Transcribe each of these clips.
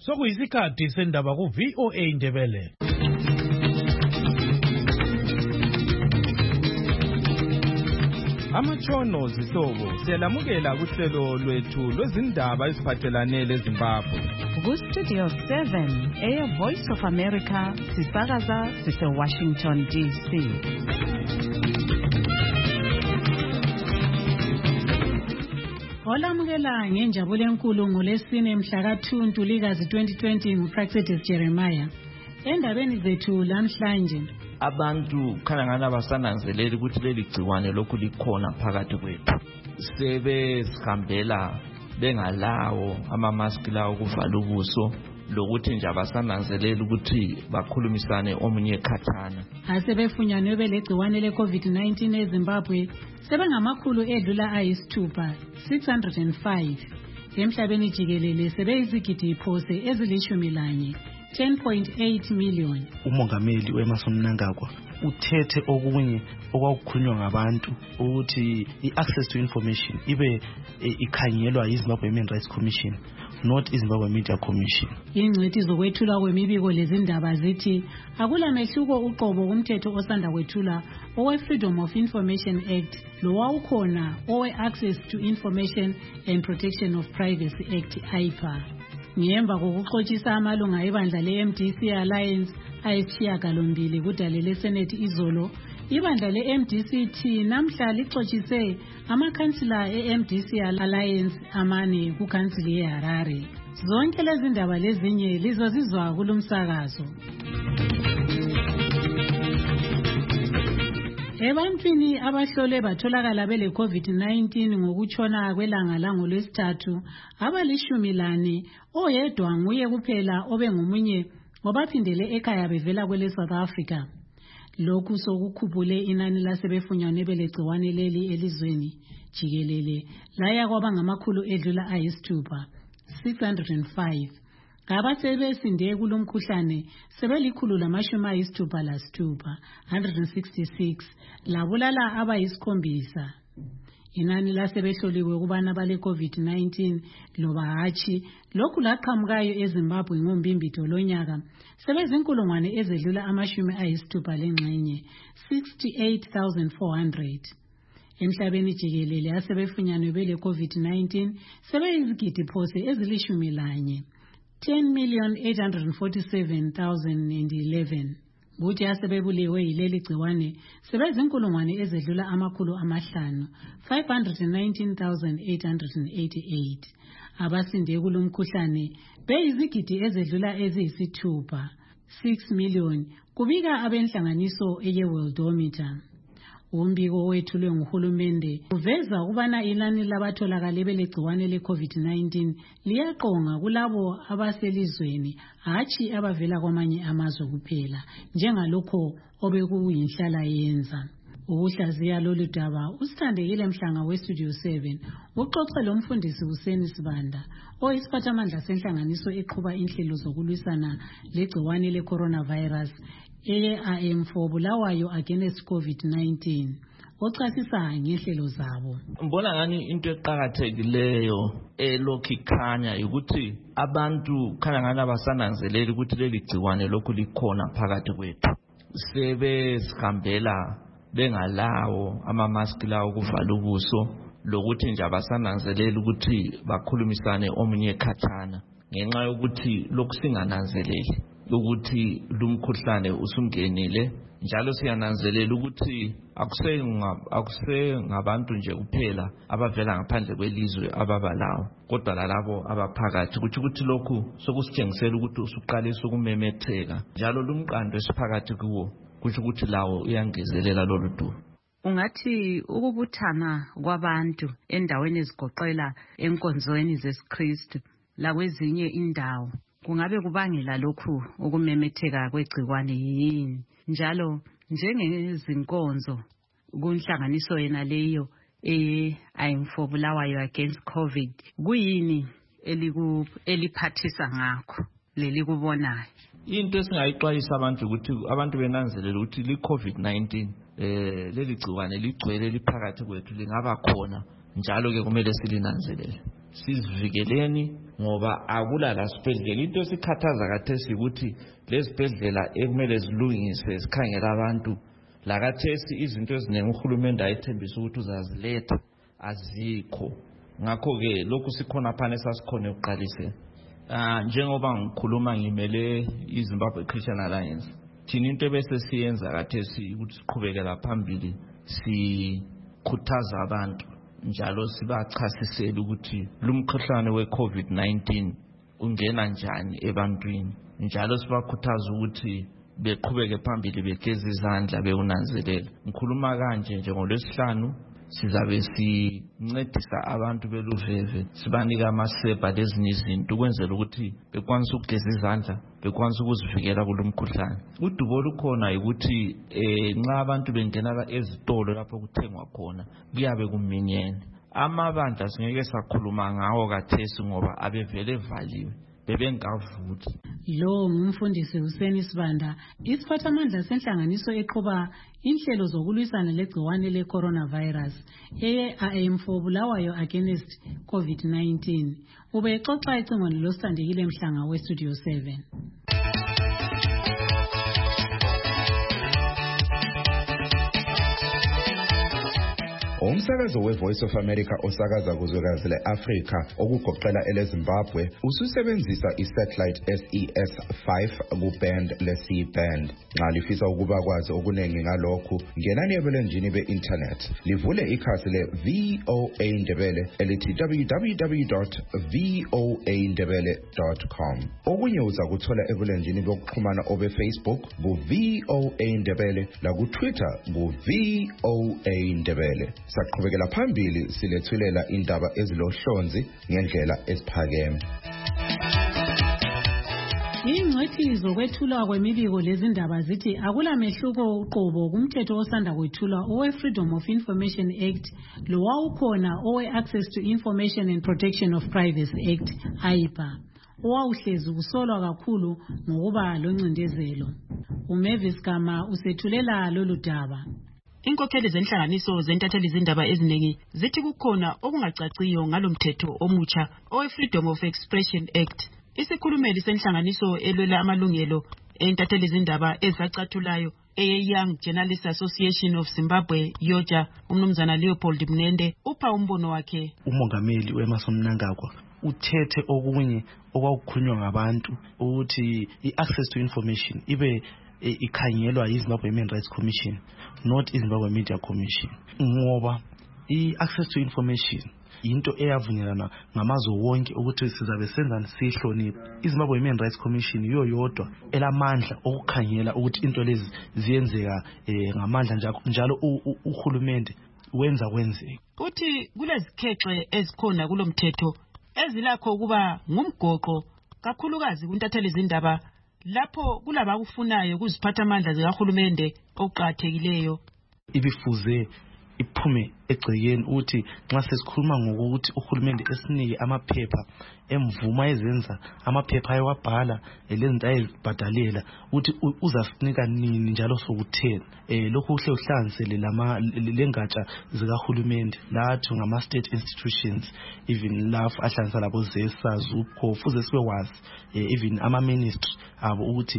Sokuyisikhathi sendaba ku VOA Indebele. Amatshono zihlobo siyalamukela kuhlelo lwethu lwezindaba eziphathelane leZimbabwe. Ku Studio 7 Air Voice of America sisakaza sise Washington DC. Olamukela ngenjabulo enkulu ngolesine mhla ka-2 Ntulikazi 2020 nguPraxedis Jeremiah. Endabeni zethu lamhlanje abantu khangana basananzelela ukuthi leli gciwane lokhu likhona phakathi kwethu. Sebesihambela bengalawo ama-mask lawo kuvala ubuso lokuthi nje abasananzelela ukuthi bakhulumisane omunye khathana. Asebefunyanwe belegciwane le-COVID-19 eZimbabwe sebengamakhulu edlula ayisithupha 605 emhlabeni jikelele sebeyizigidi iphose ezili-11 10.8 million. Umongameli weMason Mnangagwa uthethe okunye okwakukhulunywa ngabantu ukuthi i-access to information ibe ikhangelwa yiZimbabwe Human Rights Commission, not iZimbabwe Media Commission. Ingcwethi zokwethula kwemibiko lezindaba zithi akula mehluko uqobo kumthetho osanda kwethula owe-Freedom of Information Act lowawukhona owe-Access to Information and Protection of Privacy Act IPA. Ngemva kokuxoxisa amalunga ebandla le-MDC Alliance ayisishiyagalombili kudale leSenate izolo, ibandla le-MDC namhla lixoxise amakhansila e-MDC Alliance amane kukhansili yeHarare. Zonke lezi ndaba lezinye lizozizwa kulumsakazo. Ebantwini abahlole batholakala bele COVID-19 ngokutshona kwelanga langolwesithathu abali-14, oyedwa nguye kuphela obengomunye ngobaphindele ekhaya bevela kwele South Africa. Lokhu sokukhuphule inani lasebefunyanwe belegciwane leli elizweni jikelele laya kwabangamakhulu edlula ayisithupha 605. Abasebesinde kulomkhuhlane sebelikhulu lamashumi ayisithupha lasithupha 166 labulala abayisikhombisa. Inani lasebehloliwe kubana bale COVID-19 loba hatshi lokhu laqhamukayo eZimbabwe ngombimbito lonyaka sebezinkulungwane ezedlula amashumi ayisithupha lengxenye 68,400. Emhlabeni jikelele asebefunyanwe bele COVID-19 sebeyizigidi phose ezili-11 10,847,011. Buthi asebebulewe yileli gciwane sebezinkulungwane ezedlula amakhulu amahlanu 519,888. Abasinde kulomkhuhlane beyizigidi ezedlula eziyisithupha 6 million kubika abenhlanganiso eye-Worldometer. Umbiko wethulwe nguhulumende uveza ukubana inani labatholakale belegciwane le-COVID-19 liyaqonga kulabo abaselizweni hatshi abavela kwamanye amazwe kuphela njengalokho obekuyinhlala yenza. Ukuhlaziya lolu daba usithandekile Mhlanga weStudio 7 uxoxe lomfundisi Hussein Sibanda oyisiphathamandla senhlanganiso eqhuba inhlelo zokulwisana legciwane le-coronavirus eye-IM4 Bulawayo against COVID-19 ochasisa ngehlelo zabo. Mbona ngani into eqhakathekileyo elokhu ikhanya ukuthi abantu khangana basananzelela ukuthi leli gciwane lokhu likhona phakathi kwethu. Sebesihambela bengalawo ama-mask lawo kuvala ubuso lokuthi nje abasananzelela ukuthi bakhulumisane omunye khathana ngenxa yokuthi lokhu singananzeleli ukuthi lumkhuhlane usungenile. Njalo siyananzelela ukuthi akusengabantu nje kuphela abavela ngaphandle kwelizwe ababalawo kodwa lalabo abaphakathi ukuthi lokhu sokusitshengisela ukuthi usuqalisa ukumemetheka njalo lumqando esiphakathi kuwo kusho ukuthi lawo uyangezelela lolu dumo. Ungathi ukubuthana kwabantu endaweni ezigoqela enkonzweni zesiKristu lakwezinye indawo kungabe kubangela lokhu ukumemetheka kwegciwane yini? Njalo njengezinkonzo kunhlanganiso yena leyo IM4 Bulawayo against COVID kuyini eliphathisa ngakho leli kubonayo? Into esingayixwayisa abantu ukuthi abantu benanzelela ukuthi li-COVID-19 leli gciwane ligcwele liphakathi kwethu lingaba khona njalo ke kumele silinanzelele. sizivikeleni ngoba akulala sibhedlela. Into esikhathaza khathesi ukuthi lezibhedlela ekumele zilungise sikhangela abantu lakathesi izinto eziningi uhulumende ayethembisa ukuthi uzaziletha azikho. Ngakho ke lokhu sikhona phana esasikhona ukuqalise. Njengoba ngikhuluma ngimele iZimbabwe Christian Alliance, thina into bese siyenza khathesi ukuthi siqhubekela phambili sikhuthaza abantu njalo sibachasisela ukuthi lumkhuhlane weCovid-19 ungena njani ebantwini, njalo sibakhuthaza ukuthi beqhubeke phambili begeza izandla bewunanzelela. Ngikhuluma kanje njengolwesihlanu sizabe sincedisa abantu beluveve sibanika amasebha lezinye izinto ukwenzela ukuthi bekwanise ukugeza izandla, bekwanise ukuzivikela kulomkhuhlane. Udubo olukhona ukuthi nxa abantu bengena ezitolo lapho kuthengwa khona kuyabe kuminyene. Amabandla singeke sakhuluma ngawo khathesi ngoba abevele evaliwe bebengavuthi. Lo ngumfundisi Hussein Sibanda, isiphathamandla senhlanganiso eqhuba inhlelo zokulwisana legciwane le-coronavirus eye-IAM4 Bulawayo Against COVID-19. Ubexoxa ecingweni loSandekile Mhlanga weStudio 7. Umsakazo weVoice of America osakaza kuzwekazi le-Afrika okugoqela eleZimbabwe ususebenzisa isatellite SES5 kuband le-C-band. Nxa lifisa ukuba kwazi okuningi ngalokhu, ngenani ebulenjini be-internet livule ikhasi le-VOA Ndebele elithi www.voandebele.com. Okunye uza kuthola ebulenjini bokuxhumana obe-Facebook ku-VOA Ndebele laku-Twitter ku-VOA Ndebele. Saqhubekela phambili silethulela indaba ezilohlonzi ngendlela esiphakeme. Ingcwethi zokwethulwa kwemibiko lezindaba zithi akulamehluko uqobo kumthetho osanda kwethulwa owe-Freedom of Information Act lowawukhona owe-Access to Information and Protection of Privacy Act AIPA owawuhlezi kusolwa kakhulu ngokuba loncindezelo. uMavis Gama usethulela lolu daba. Inkokheli zenhlanganiso zentatheli izindaba eziningi zithi kukhona okungacaciyo ngalomthetho omutsha owe-Freedom of Expression Act. Isikhulumeli senhlanganiso elwela amalungelo entatheli izindaba ezacathulayo eye-Young Journalists Association of Zimbabwe YOJA, umnumzana Leopold Mnende, upha umbono wakhe. Umongameli weMason Mnangagwa uthethe okunye okwakukhunywa ngabantu ukuthi i-access to information ibe ikhangelwa yiZimbabwe Human Rights Commission, not iZimbabwe Media Commission. Ngoba i-access to information into eyavunyelana ngamazwe wonke ukuthi sizabe senza sihloniphe. iZimbabwe Human Rights Commission yiyo yodwa elamandla okukhangela ukuthi into lezi ziyenzeka ngamandla njalo uhulumende wenza kwenzeke. Uthi kulezikhexe ezikhona kulomthetho ezilakho kuba ngumgoqo kakhulukazi kuntatheli izindaba lapho kulaba kufunayo kuziphatha amandla zikahulumende oqhathekileyo. Ibifuze iphume egcekeni uthi nxa sesikhuluma ngokuthi uhulumende esinike amaphepha emvuma ezenza amaphepha ayewabhala lezinto ayezibhadalela uthi uzasinika nini njalo sokutheni. Lokhu kuhle uhlanganisele lengatsha zikahulumende lathu ngama-state institutions, even lapho ahlanganisa labo ZESA, ZUPCO, fuze sibe wazi even ama-ministry abo ukuthi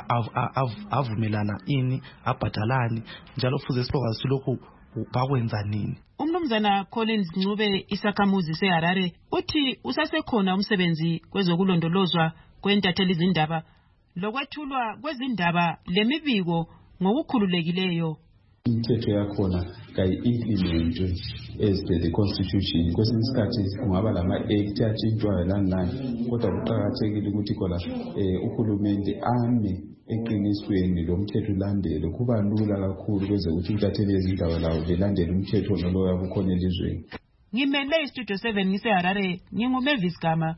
avumelana ini, abhadalani, njalo fuze sibe wazi lokhu bakwenza nini. Umnumzana Collins Ncube isakhamuzi seHarare uthi usasekhona umsebenzi kwezokulondolozwa kwentatheli izindaba lokwethulwa kwezindaba lemibiko ngokukhululekileyo. Imithetho yakhona kayi-implementwe as per the constitution. Kwesinye isikhathi kungaba lama-act atshintshwayo lani, kodwa kuqakathekile ukuthi khona uhulumende ame eqinisweni lo mthetho ulandele. Kuba lula kakhulu kweze ukuthi intatheli yezindaba lawo belandele umthetho noloya kukhona elizweni. Ngimele iStudio 7 ngiseHarare, nginguMavis Gama.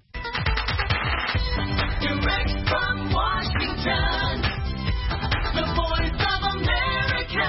Direct from Washington, the Voice of America,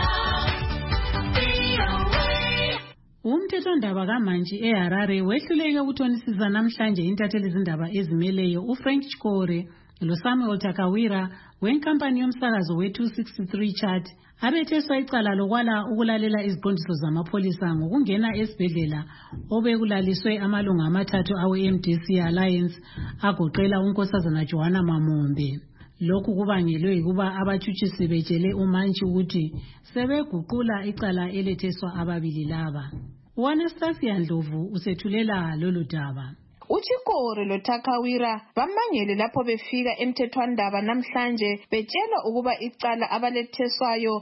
VOA. Umthethondaba kaMantshi eHarare wehluleke ukuthonisisa namhlanje intatheli izindaba ezimeleyo uFrank Chikore loSamuel Takawira wenkampani yomsakazo we-263 Chart abetheswa icala lokwala ukulalela iziqondiso zamapholisa ngokungena esibhedlela obekulaliswe amalunga amathathu awe-MDC Alliance agoqela unkosazana Joanna Mamombe. Lokhu kubangelwe ukuba abatshutshisi betshele uMantshi ukuthi sebeguqula icala eletheswa ababili laba. uAnastasia Ndlovu usethulela lolu daba. uChikore loTakawira bamangele lapho befika emthethwandaba namhlanje betshelwa ukuba icala abaletheswayo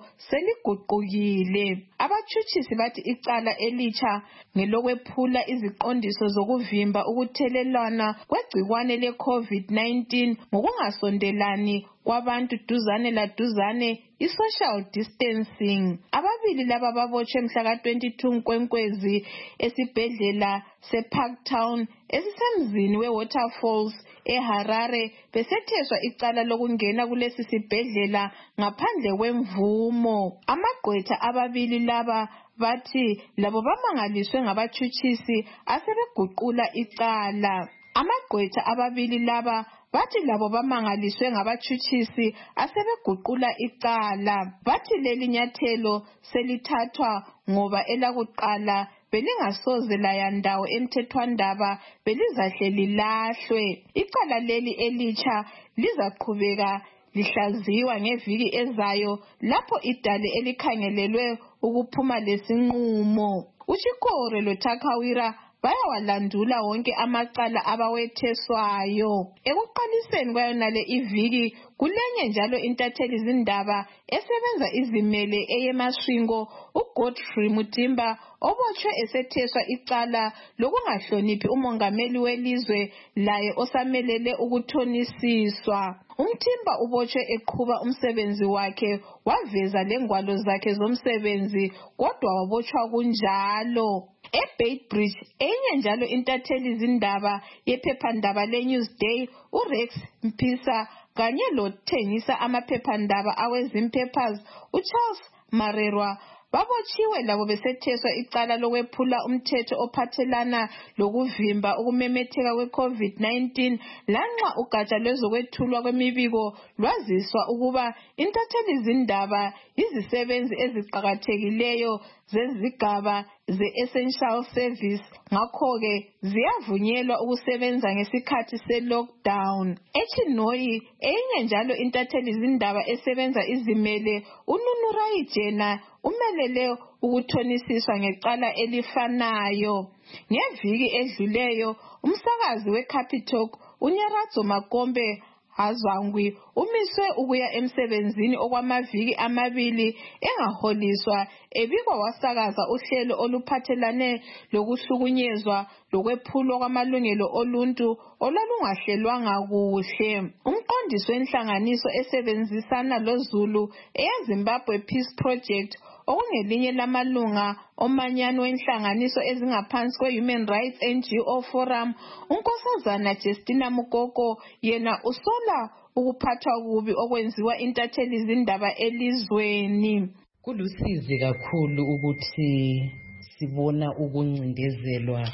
seliguqukile. Abatshutshisi bathi icala elitsha ngelokwephula iziqondiso zokuvimba ukuthelelwana kwegcikwane le-COVID-19 ngokungasondelani kwabantu duzane laduzane i-social distancing. Ababili laba babotshwe mhla ka-22 Nkwenkwezi esibhedlela seParktown esisemzini weWaterfalls eHarare besetheswa icala lokungena kulesi sibhedlela ngaphandle kwemvumo. Amagqwetha ababili laba bathi labo bamangaliswe ngabatshutshisi asebeguqula icala. Amagqwetha ababili laba bathi labo bamangaliswe ngabatshutshisi asebeguqula icala. Bathi leli nyathelo selithathwa ngoba elakuqala belingasoze layandawo emthethwandaba belizahle lilahlwe. Icala leli elitsha lizaqhubeka lihlaziywa ngeviki ezayo lapho idale elikhangelelwe ukuphuma lesinqumo. uChikore loTakawira bayawalandula wonke amacala abawetheswayo. Ekuqaliseni kwayonale iviki kulenye njalo intatheli zindaba esebenza izimele eyeMasvingo uGodfrey Mutimba obotshwe esetheswa icala lokungahloniphi umongameli welizwe laye osamelele ukuthonisiswa. Umtimba ubotshwe eqhuba umsebenzi wakhe waveza lengwalo zakhe zomsebenzi kodwa wabotshwa kunjalo. eBeitbridge enye njalo intatheli zindaba yephephandaba leNewsday uRex Mpisa kanye lothengisa amaphephandaba aweZim-Papers uCharles Marerwa babotshiwe labo besetheswa icala lokwephula umthetho ophathelana lokuvimba ukumemetheka kwe-COVID-19 lanxa ugatsha lwezokwethulwa kwemibiko lwaziswa ukuba intatheli zindaba yizisebenzi eziqakathekileyo zezigaba ze-essential service ngakho-ke ziyavunyelwa ukusebenza ngesikhathi se-lockdown. eChinoyi enye njalo intatheli zindaba esebenza izimele uNunurayi Jena umelele ukuthonisiswa ngecala elifanayo. Ngeviki edluleyo umsakazi weCapitalk uNyaradzo Makombe Hazwangwi umiswe ukuya emsebenzini okwamaviki amabili engaholiswa ebikwa wasakaza uhlelo oluphathelane lokuhlukunyezwa lokwephulwa kwamalungelo oluntu olwalungahlelwanga kuhle. Umqondisi wenhlanganiso esebenzisana loZulu eyeZimbabwe Peace Project okungelinye lamalunga omanyano wenhlanganiso ezingaphansi kwe-Human Rights NGO Forum unkosazana Justina Mukoko yena usola ukuphathwa kubi okwenziwa intatheli zindaba elizweni. Kulusizi kakhulu ukuthi sibona ukuncindezelwa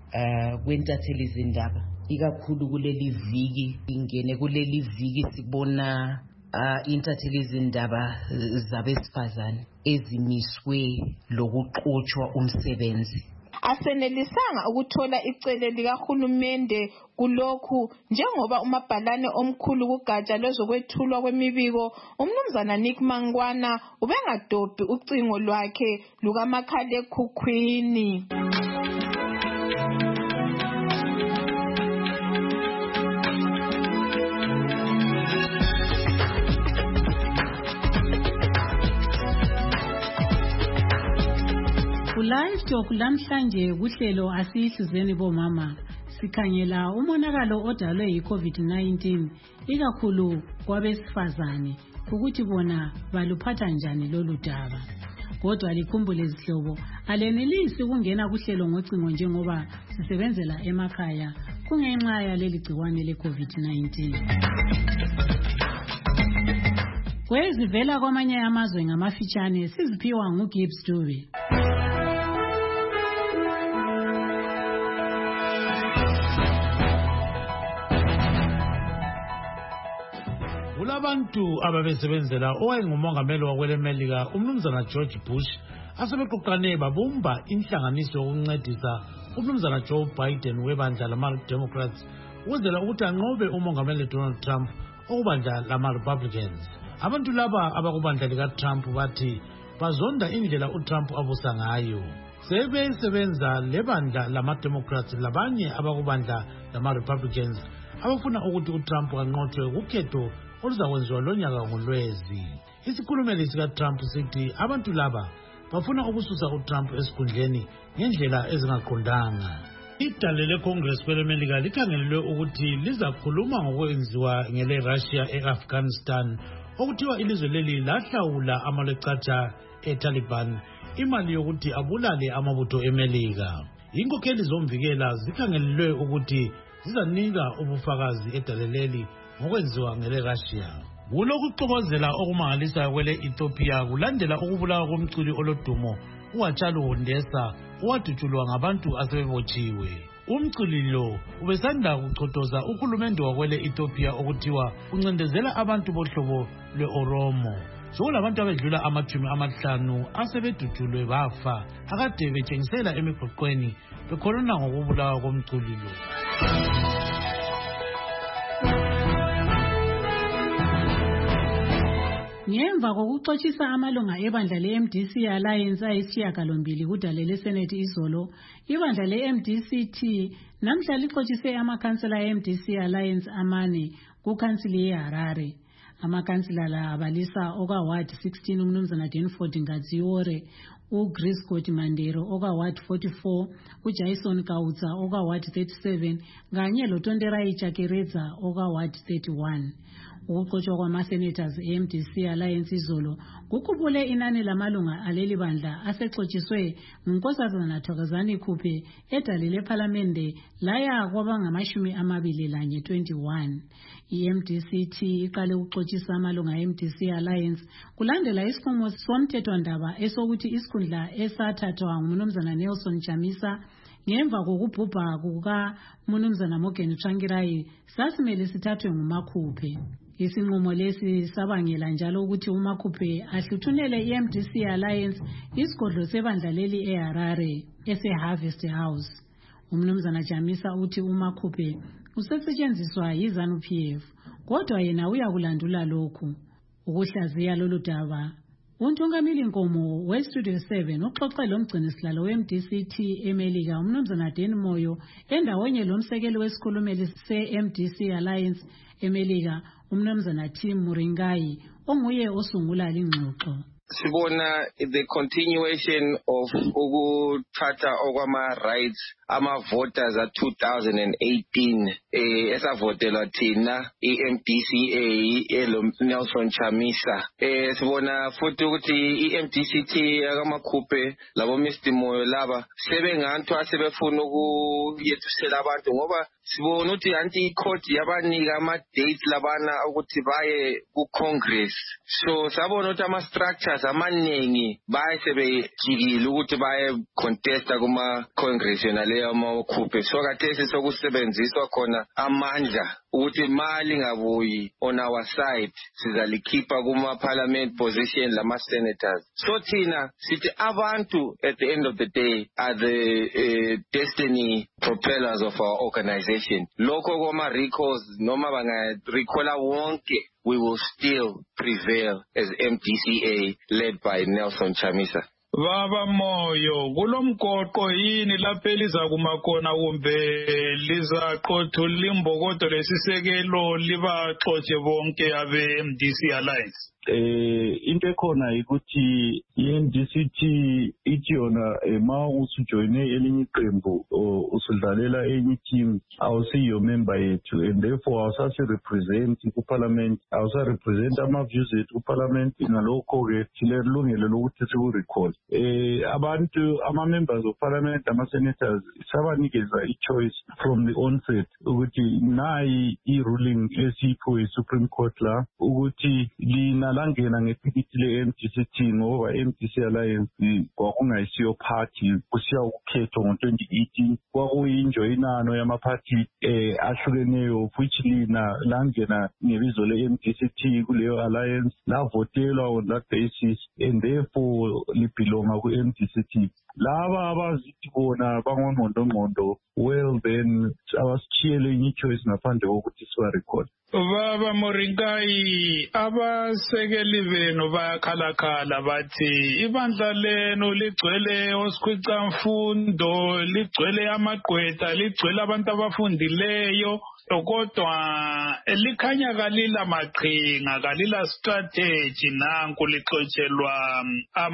kwentatheli zindaba ikakhulu kuleli viki ingene kuleli viki sibona intatheli zindaba zabesifazane ezimiswe lokuxotshwa umsebenzi. Asenelisanga ukuthola icele likahulumende kulokhu njengoba umabhalane omkhulu kugatsha lwezokwethulwa kwemibiko umnumzana Nick Mangwana ubengadobhi ucingo lwakhe lukamakhalekhukhwini. Live Talk lamhlanje kuhlelo asihluzeni bomama sikhangela umonakalo odalwe yi-COVID-19 ikakhulu kwabesifazane ukuthi bona baluphatha njani lolu daba. Kodwa likhumbule zihlobo alenelisi ukungena kuhlelo ngocingo njengoba sisebenzela emakhaya kungenxa yaleli gciwane le-COVID-19. Kwezivela kwamanye amazwe ngamafitshane siziphiwa nguGibbs Dube. kulabantu ababesebenzela owayengumongameli wakwelemelika umnumzana George Bush asebeqoqane babumba inhlanganiso yokuncedisa umnumzana Joe Biden webandla lama-Democrats ukwenzela ukuthi anqobe umongameli Donald Trump okubandla lama-Republicans. Abantu laba abakubandla lika-Trump bathi bazonda indlela uTrump abusa ngayo. Sebesebenza lebandla lama-Democrats labanye abakubandla lama-Republicans abafuna ukuthi uTrump anqotshwe kukhetho oluzakwenziwa lonyaka ngoLwezi. Isikhulumeli sika-Trump sithi abantu laba bafuna ukususa uTrump esikhundleni ngendlela ezingaqondanga. Idale leCongress kwelemelika likhangelelwe ukuthi lizakhuluma ngokwenziwa ngele-Russia e-Afghanistan okuthiwa ilizwe leli lahlawula amalecatsha e-Taliban imali yokuthi abulale amabutho eMelika. Inkokheli zomvikela zikhangelelwe ukuthi zizanika ubufakazi edaleleli ngokwenziwa ngele-Russia. Kulokuxokozela okumangalisayo kwele-Ethiopia kulandela ukubulawa komculi olodumo uHachalu Hundessa owadutshulwa ngabantu asebebotshiwe. Umculi lo ubesanda kuchothoza uhulumende wakwele-Ethiopia okuthiwa uncindezela abantu bohlobo lwe-Oromo. Sokulabantu abedlula 50 asebedutshulwe bafa akade betshengisela emigwaqweni bekhuluma ngokubulawa komculi lo. Ngemva kokuxoshisa amalunga ebandla le-MDC Alliance ayisishiyagalombili kudale leSenethi izolo, ibandla le-MDC-T namhla lixoshise amakhansela e-MDC Alliance amane kukhansili yeHarare. Amakhansela la abalisa oka-Ward 16 umnumzana Danford Ngadziore, uGriscott Mandero oka-Ward 44, uJason Kautsa oka-Ward 37 kanye loTonderai Chakereza oka-Ward 31. Ukuxoshwa kwama-senators e-MDC Alliance izolo kukhuphule inani lamalunga aleli bandla asexotshiswe nguNkosazana Thokozani Khuphe edale lephalamende laya kwabangama-21. I-MDC-T iqale ukuxotshisa amalunga e-MDC Alliance kulandela isinqumo somthethwandaba esokuthi isikhundla esathathwa nguMnumzana Nelson Chamisa ngemva kokubhubha kukaMnumzana Morgan Tsvangirai sasimele sithathwe nguMakhuphe. Isinqumo lesi sabangela njalo ukuthi uMakhuphe ahluthunele i-MDC Alliance isigodlo sebandla leli eHarare ese-Harvest House. Umnumzana Chamisa uthi uMakhuphe usesetshenziswa yi-ZANU-PF kodwa yena uyakulandula lokhu. Ukuhlaziya lolu daba uNtungamili Nkomo we-Studio 7 uxoxe lomgcinisihlalo we-MDC-T eMelika umnumzana Dan Moyo endawonye lomsekeli wesikhulumeli se-MDC Alliance eMelika umnumzana Tim Muringai onguye osungula lingxoxo. Sibona the continuation of ukuthatha okwama-rights ama-voters a-2018 esavotela thina i-MDCA Nelson Chamisa. Sibona futhi ukuthi i-MDC-T akamakhuphe labo Mr. Moyo laba sebengantu asebefuna ukuyethusela abantu ngoba sibona ukuthi anti i-court yabanika ama-dates labana ukuthi baye ku-Congress. So sabona ukuthi ama-structures amaningi baye sebejikile ukuthi baye contesta kuma-Congress naleyo amakhuphe. So kathesi sokusebenziswa khona amandla ukuthi mali ngabuyi on our side sizalikhipha kuma-parliament position lama-senators. So thina sithi abantu at the end of the day are the destiny propellers of our organization. Lokho kwama-recalls noma bangarecalla wonke, we will still prevail as MDCA led by Nelson Chamisa. Baba Moyo, kulomgoqo yini lapha elizakuma khona kumbe lizaqothula imbokodo lesisekelo libaxotshe bonke abe-MDC Alliance? Into ekhona ukuthi i-MDC-T ithi yona ma usujoyine elinye iqembu usudlalela enye team awusiyo member yethu, and therefore awusasi-represent ku-parliament, awusa-represent ama-views ethu ku-parliament. Ngalokho-ke silelungelo lokuthi siku-recall abantu ama-members of parliament, ama-senators sabanikeza i-choice from the onset ukuthi nayi i-ruling esipho i-Supreme Court la ukuthi lina langena ngetikiti le-MDCT ngoba MDC Alliance kwakungayisiyo party kusiya ukukhetho ngo-2018 kwakuyinjoyinano yamaphathi ahlukeneyo which lina langena ngebizo le-MDCT kuleyo alliance lavotelwa on that basis and therefore libelonga ku-MDCT. Laba abazithi bona bangongqondo well then abasitshiyele enye ichoice ngaphandle kokuthi siwarekhode. Baba Moringai, abasekeli benu bayakhalakhala bathi ibandla lenu ligcwele osikhwicamfundo, ligcwele amagqwetha, ligcwele abantu abafundileyo, kodwa likhanya kalila maqhinga, kalila strategy nanku lixotshelwa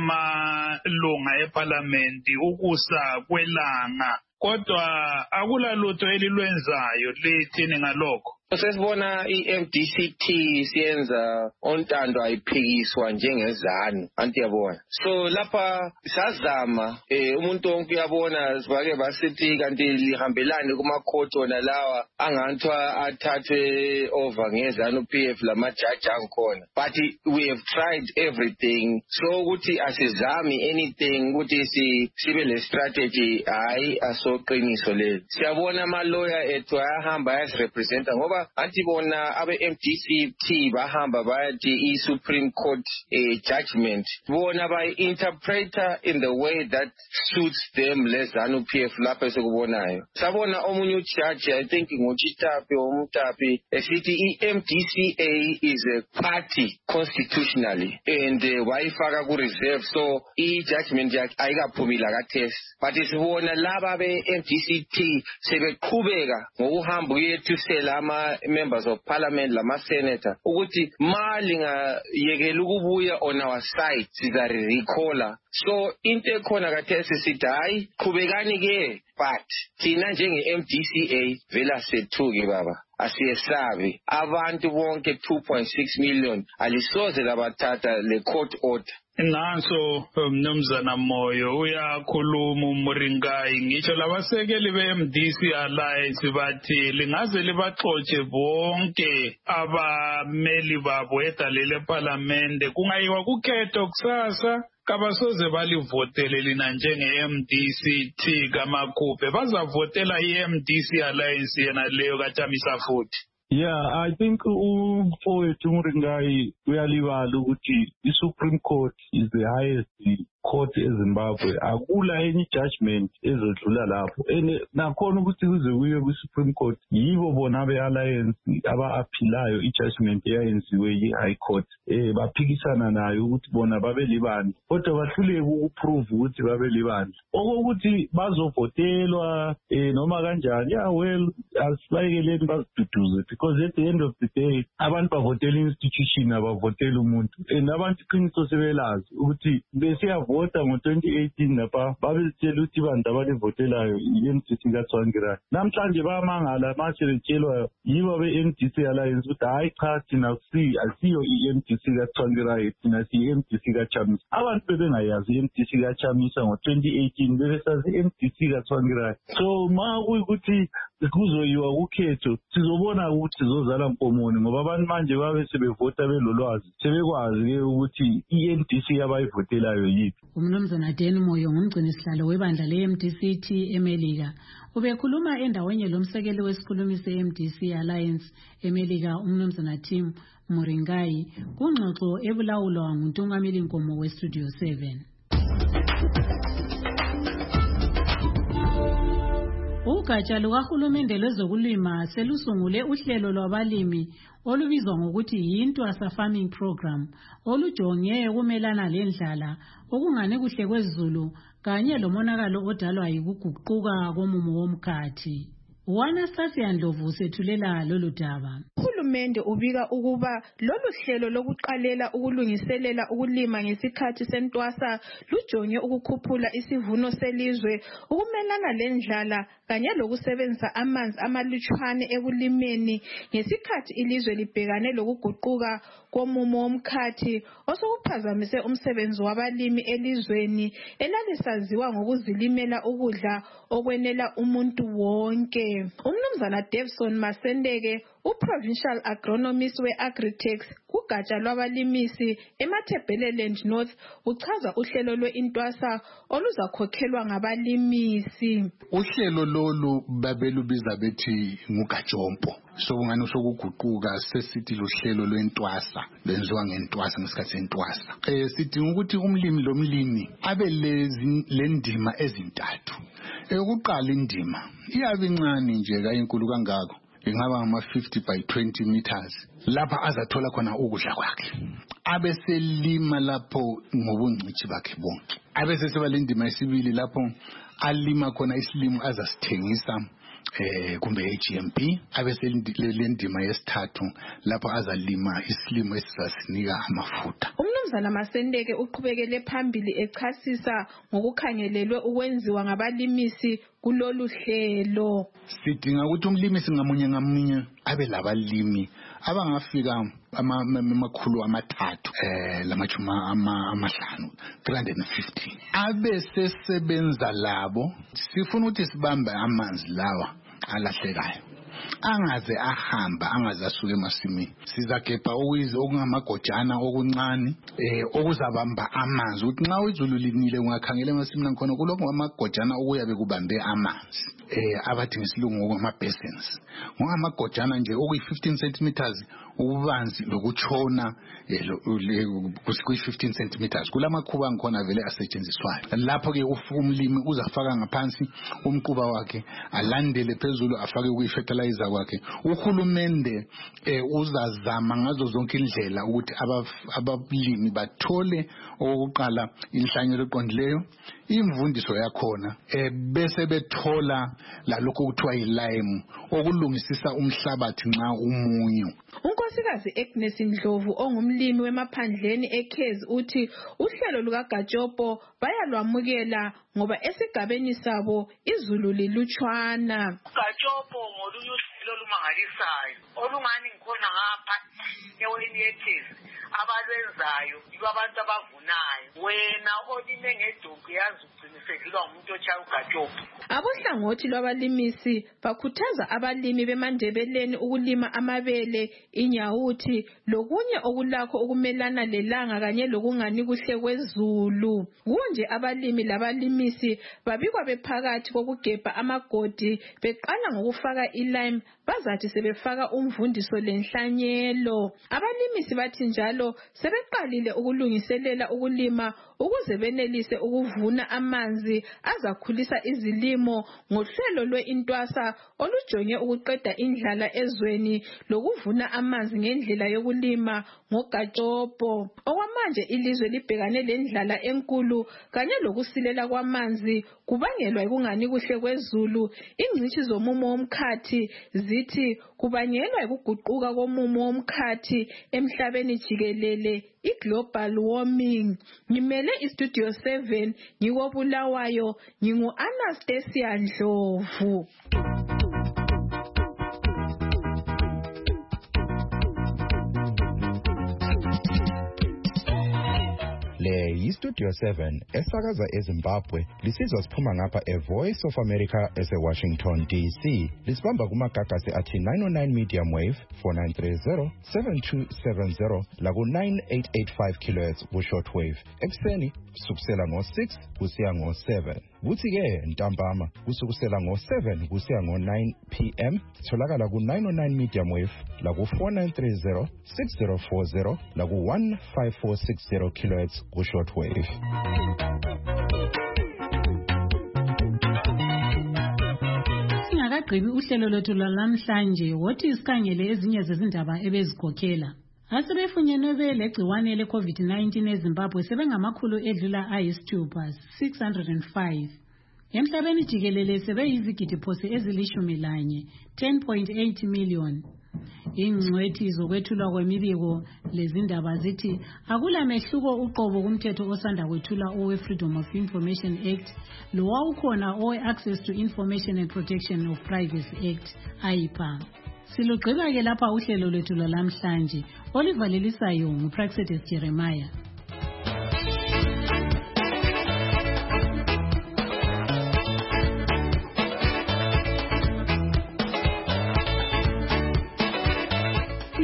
amalunga eparlamenti ukusa kwelanga, kodwa akulalutho elilwenzayo lithini ngalokho. Sesibona i-MDCT siyenza ontando ayiphikiswa njengezanu antiyabona. So lapha sazama umuntu wonke uyabona sibake basithi kanti lihambelane kumakhoti wona lawa anganthiwa athathwe over ngezanu PF lamajaji angikhona. But we have tried everything. So ukuthi asizami anything ukuthi sibe le strategy hayi asoqiniso leli. Siyabona ama-lawyer ethu ayahamba ayasirepresenta ngoba anti bona abe-MDCT bahamba bayathi i-Supreme Court judgment bona by-interpreter in the way that suits them less than u-PF lapho esekubonayo. Sabona omunye ujaji, I think nguChitapi or Mutapi, esithi i-MDCA is a party constitutionally and wayifaka ku-reserve, so i-judgment yakhe ayikaphumila ka-test. But sibona laba be-MDCT sebeqhubeka ngokuhamba uyethusela members of parliament lama senator ukuthi mali ngayekela ukubuya on our side sizarecalla. So into ekhona kathesi sithi hayi qhubekani ke, but thina njenge-MDCA vela sethuki baba asiyesabi abantu bonke 2.6 million alisoze labathatha le court order. Nanso mnumzana Moyo uyakhuluma uMoringai, ngitsho labasekeli be-MDC Alliance bathi lingaze libaxotshe bonke abameli babo edalele eParlamente kungayiwa kukhetho kusasa kabasoze balivotele lina njenge-MDCT kamakhuphe, bazavotela i-MDC Alliance yena leyo kaChamisa futhi. Yeah, I think umfowethu Moringai uyalibala ukuthi i-Supreme Court is the highest court eZimbabwe. Akula any judgment ezodlula lapho. Nakhona ukuthi kuze kuye ku-Supreme Court yibo bona be-alliance aba-aphilayo i-judgment eyayenziwe yi-High Court. Baphikisana nayo ukuthi bona babe libandla, kodwa bahluleke ukuprove ukuthi babe libandla. Okokuthi bazovotelwa noma kanjani, yeah well asibayekeleni baziduduze, because at the end of the day abantu bavotela institution abavotela umuntu, and abantu iqiniso sebelazi ukuthi besiyavota ngo-2018 lapha babelitshela ukuthi bantu abalivotelayo i-MDC kaTsvangirai. Namhlanje bayamangala mase betshelwa yibo be-MDC Alliance ukuthi hayi cha thina asiyo i-MDC kaTsvangirai, thina siyi-MDC kaChamisa. Abantu bebengayazi i-MDC kaChamisa ngo-2018 bebesazi i-MDC kaTsvangirai. So ma kuyikuthi kuzoyiwa kukhetho sizobona ukuthi sizozala nkomoni ngoba abantu manje babe sebevota belolwazi sebekwazi-ke ukuthi i-MDC abayivotelayo yiphi. Umnumzana Dan Moyo ngumgcinisihlalo webandla le-MDCT eMelika ubekhuluma endaweni lomsekeli wesikhulumi se-MDC Alliance eMelika umnumzana Tim Moringai kungxoxo ebulawulwa nguNtungameli Nkomo weStudio 7. Ugatsha lukahulumende lwezokulima selusungule uhlelo lwabalimi olubizwa ngokuthi yi-Ntwasa Farming Program olujonge ukumelana lendlala okungane kuhle kwezulu kanye lomonakalo odalwa yikuguquka komumo womkhathi. Wanastasiya Ndlovu sethulela lolu daba. Uhulumende ubika ukuba lolu hlelo lokuqalela ukulungiselela ukulima ngesikhathi sentwasa lujonge ukukhuphula isivuno selizwe ukumelana lendlala kanye lokusebenzisa amanzi amalutshwane ekulimeni ngesikhathi ilizwe libhekane lokuguquka komumo womkhathi osokuphazamise umsebenzi wabalimi elizweni elalisaziwa ngokuzilimela ukudla okwenela umuntu wonke. Umnumzana Davison Masendeke, uProvincial Agronomist we-Agritex kugatsha lwabalimisi eMatabeleland North, uchaza uhlelo lwe-Intwasa oluzakhokhelwa ngabalimisi. Uhlelo lolu babelubiza bethi ngugajompo. So ngani sokuguquka sesithi luhlelo lwentwasa lenziwa ngentwasa ngesikhathi sentwasa. Sidinga ukuthi umlimi lomlimi abe lendima ezintathu. Ukuqala indima iyabe incane nje kayinkulu kangako. Ingaba ngama-50 by 20 meters lapha azathola khona ukudla kwakhe. Abese lima lapho ngobungcithi bakhe bonke. Abese seba lendima esibili lapho alima khona isilimo azasithengisa kumbe GMP. Abese lendima yesithathu lapho azalima isilimo esizasinika amafutha. Umnumzana Masendeke uqhubekele phambili echasisa ngokukhangelelwe ukwenziwa ngabalimisi kulolu hlelo. Sidinga ukuthi umlimisi ngamunye abe labalimi abangafika amakhulu amathathu lamachuma amahlanu 350. Abe sesebenza labo. Sifuna ukuthi sibambe amanzi lawa alahlekayo. Angaze ahamba, angaze asuke emasimini. Sizagebha okungamagojana okuncane okuzabamba amanzi. Uthi nxa izulu linile ungakhangela emasimini khona kuloko amagojana okuyabe kubambe amanzi. Abathi ngesilungu ngama basins. Ngamagojana nje okuyi 15 centimeters ububanzi lokutshona kuyi-15 centimeters. Kulamakhuba ngikhona vele asetshenziswayo. Lapho ke umlimi uzafaka ngaphansi umquba wakhe, alandele phezulu afake kuyi-fertilizer kwakhe. Uhulumende uzazama ngazo zonke indlela ukuthi abalimi bathole okokuqala inhlanyelo eqondileyo, imvundiso yakhona, bese bethola lalokho kuthiwa yi-lime okulungisisa umhlabathi nxa umunyu. Unkosikazi Agnes Ndlovu ongumlimi wemaphandleni eKhezi uthi uhlelo lukaGajopo bayalwamukela ngoba esigabeni sabo izulu lilutshwana. Gajopo ngolunye uhlelo olumangalisayo olungani ngikhona ngapha eweni yeKhezi abalwenzayo abantu abavunayo. Wena olime ngedumbu yazi ugciniselwa umuntu otshaya uGajopo. Abohlangothi lwabalimisi bakhuthaza abalimi beMandebeleni ukulima amabele, inyawuthi lokunye okulakho ukumelana lelanga kanye lokungani kuhle kwezulu. Kunje abalimi labalimisi babikwa bephakathi kokugebha amagodi beqala ngokufaka ilime bazathi sebefaka umvundiso lenhlanyelo. Abalimisi bathi njalo sebeqalile ukulungiselela ukulima ukuze benelise ukuvuna amanzi azakhulisa izilimo ngohlelo lwe-Intwasa olujonge ukuqeda indlala ezweni lokuvuna amanzi ngendlela yokulima ngoGajopo. Okwamanje ilizwe libhekane lendlala enkulu kanye lokusilela kwamanzi kubangelwa ukungani kuhle kwezulu. Ingcitshi zomumo womkhathi zithi kubangelwa ukuguquka komumo womkhathi emhlabeni jikelele, i-global warming. Ngimele istudio 7 ngikobulawayo, ngingu-Anastasia Ndlovu. Le yistudio 7 esakaza eZimbabwe lisizwa siphuma ngapha eVoice of America eseWashington DC. Lisibamba kumagagasi athi 909 medium wave 4930 7270 laku 9885 kHz ku shortwave. Ekseni kusukela ngo6 kusiya ngo7. Kuthi ke ntambama kusukela ngo7 kusiya ngo9 PM tholakala ku 909 medium wave laku 4930 6040 laku 15460 kHz ku shortwave. Singakagqibi uhlelo lwethu lwalamhlanje wothi isikhangele ezinye zezindaba ebezikhokhela. Asebefunyenwe belegciwane le-COVID-19 eZimbabwe sebengamakhulu edlula ayisithupha 605. Emhlabeni jikelele sebeyizigidi phose ezili11 10.8 million. Ingcwethi zokwethulwa kwemibiko lezindaba zithi akula mehluko uqobo kumthetho osanda kwethula owe-Freedom of Information Act lowawukhona owe-Access to Information and Protection of Privacy Act AIPA. Silugqiba ke lapha uhlelo lwethu lwalamhlanje olivalelisayo nguPraxedes Jeremiah.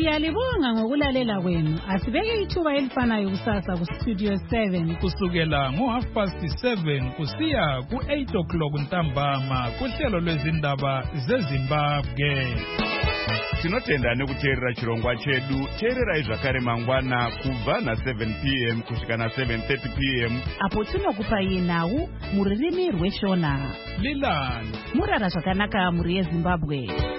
Siyalibonga ngokulalela kwenu. Asibeke ithuba elifanayo kusasa kustudio 7 kusukela ngo7:30 kusiya ku8 ntambama kuhlelo lwezindaba zeZimbabwe. Tinotenda nekuteerera chirongwa chedu. Teererai zvakare mangwana kubva na7 p.m. kusvika na7:30 p.m. apo tinokupai nhau muririmi rweshona. Lilani murara zvakanaka muri yeZimbabwe.